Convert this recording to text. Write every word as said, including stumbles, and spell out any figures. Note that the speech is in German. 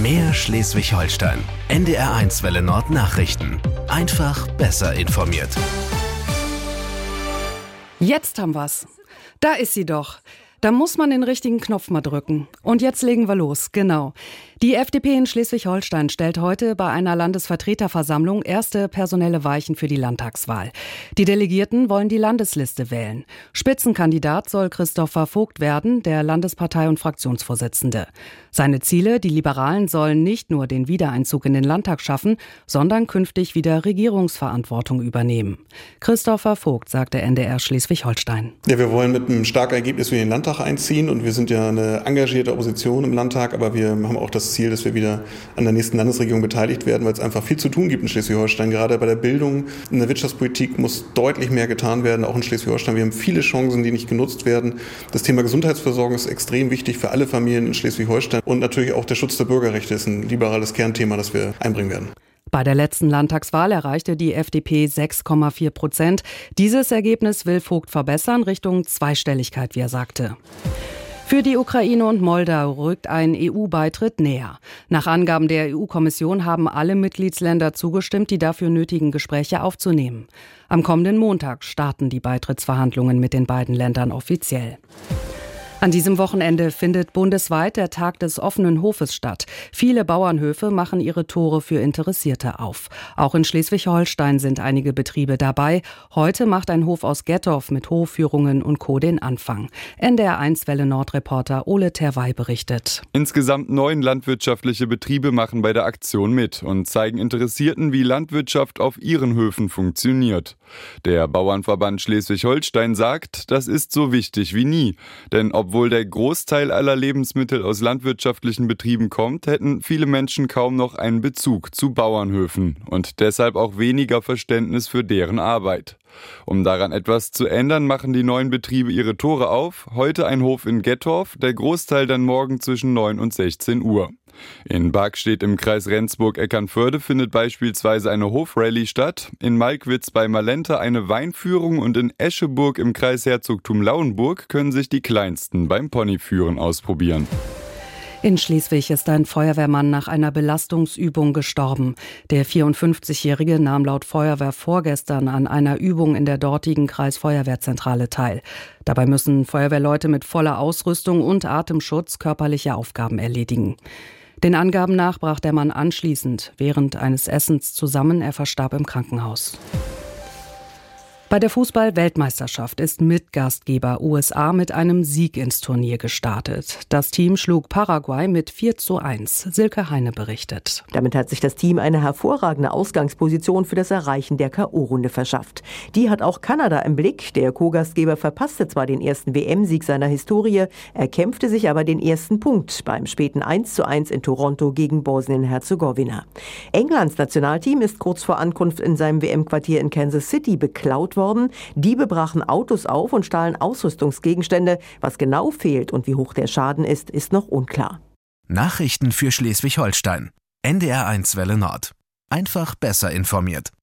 Mehr Schleswig-Holstein. N D R eins Welle Nord Nachrichten. Einfach besser informiert. Jetzt haben wir's. Da ist sie doch. Da muss man den richtigen Knopf mal drücken. Und jetzt legen wir los, genau. Die F D P in Schleswig-Holstein stellt heute bei einer Landesvertreterversammlung erste personelle Weichen für die Landtagswahl. Die Delegierten wollen die Landesliste wählen. Spitzenkandidat soll Christopher Vogt werden, der Landespartei- und Fraktionsvorsitzende. Seine Ziele, die Liberalen sollen nicht nur den Wiedereinzug in den Landtag schaffen, sondern künftig wieder Regierungsverantwortung übernehmen. Christopher Vogt sagte N D R Schleswig-Holstein. Ja, wir wollen mit einem starken Ergebnis in den Landtag einziehen und wir sind ja eine engagierte Opposition im Landtag, aber wir haben auch das Ziel, dass wir wieder an der nächsten Landesregierung beteiligt werden, weil es einfach viel zu tun gibt in Schleswig-Holstein. Gerade bei der Bildung, in der Wirtschaftspolitik muss deutlich mehr getan werden, auch in Schleswig-Holstein. Wir haben viele Chancen, die nicht genutzt werden. Das Thema Gesundheitsversorgung ist extrem wichtig für alle Familien in Schleswig-Holstein und natürlich auch der Schutz der Bürgerrechte ist ein liberales Kernthema, das wir einbringen werden. Bei der letzten Landtagswahl erreichte die F D P sechs Komma vier Prozent. Dieses Ergebnis will Vogt verbessern, Richtung Zweistelligkeit, wie er sagte. Für die Ukraine und Moldau rückt ein E U-Beitritt näher. Nach Angaben der E U-Kommission haben alle Mitgliedsländer zugestimmt, die dafür nötigen Gespräche aufzunehmen. Am kommenden Montag starten die Beitrittsverhandlungen mit den beiden Ländern offiziell. An diesem Wochenende findet bundesweit der Tag des offenen Hofes statt. Viele Bauernhöfe machen ihre Tore für Interessierte auf. Auch in Schleswig-Holstein sind einige Betriebe dabei. Heute macht ein Hof aus Gettorf mit Hofführungen und Co. den Anfang. N D R eins Welle Nord-Reporter Ole Terwey berichtet. Insgesamt neun landwirtschaftliche Betriebe machen bei der Aktion mit und zeigen Interessierten, wie Landwirtschaft auf ihren Höfen funktioniert. Der Bauernverband Schleswig-Holstein sagt, das ist so wichtig wie nie. Denn obwohl der Großteil aller Lebensmittel aus landwirtschaftlichen Betrieben kommt, hätten viele Menschen kaum noch einen Bezug zu Bauernhöfen und deshalb auch weniger Verständnis für deren Arbeit. Um daran etwas zu ändern, machen die neuen Betriebe ihre Tore auf. Heute ein Hof in Gettorf, der Großteil dann morgen zwischen neun und sechzehn Uhr. In Bargstedt im Kreis Rendsburg-Eckernförde findet beispielsweise eine Hofrallye statt, in Malkwitz bei Malente eine Weinführung und in Escheburg im Kreis Herzogtum Lauenburg können sich die Kleinsten beim Ponyführen ausprobieren. In Schleswig ist ein Feuerwehrmann nach einer Belastungsübung gestorben. Der vierundfünfzigjährige nahm laut Feuerwehr vorgestern an einer Übung in der dortigen Kreisfeuerwehrzentrale teil. Dabei müssen Feuerwehrleute mit voller Ausrüstung und Atemschutz körperliche Aufgaben erledigen. Den Angaben nach brach der Mann anschließend während eines Essens zusammen. Er verstarb im Krankenhaus. Bei der Fußball-Weltmeisterschaft ist Mitgastgeber U S A mit einem Sieg ins Turnier gestartet. Das Team schlug Paraguay mit vier zu eins. Silke Heine berichtet. Damit hat sich das Team eine hervorragende Ausgangsposition für das Erreichen der K O-Runde verschafft. Die hat auch Kanada im Blick. Der Co-Gastgeber verpasste zwar den ersten W M-Sieg seiner Historie, erkämpfte sich aber den ersten Punkt beim späten eins zu eins in Toronto gegen Bosnien-Herzegowina. Englands Nationalteam ist kurz vor Ankunft in seinem W M-Quartier in Kansas City beklaut worden. Diebe brachen Autos auf und stahlen Ausrüstungsgegenstände. Was genau fehlt und wie hoch der Schaden ist, ist noch unklar. Nachrichten für Schleswig-Holstein. N D R eins Welle Nord. Einfach besser informiert.